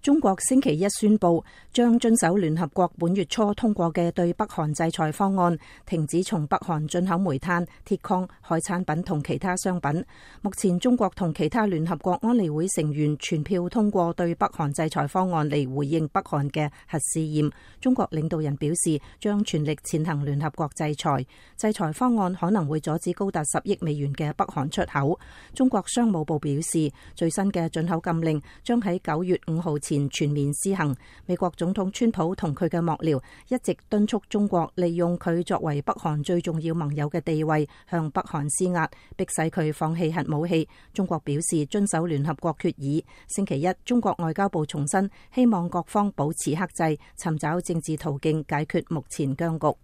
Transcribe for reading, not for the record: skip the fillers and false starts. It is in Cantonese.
中國星期一宣布，將遵守聯合國本月初通過嘅對北韓制裁方案，停止從北韓進口煤炭、鐵礦、海產品同其他商品。目前中國同其他聯合國安理會成員全票通過對北韓制裁方案嚟回應北韓嘅核試驗。中國領導人表示，將全力踐行聯合國制裁。制裁方案可能會阻止高達10億美元嘅北韓出口。中國商務部表示，最新嘅進口禁令將喺9月5號前全面施行。美國總統川普同佢嘅幕僚一直敦促中國利用佢作為北韓最重要盟友嘅地位，向北韓施壓，迫使佢放棄核武器。中國表示遵守聯合國決議。星期一，中國外交部重申，希望各方保持克制，尋找政治途徑解決目前僵局。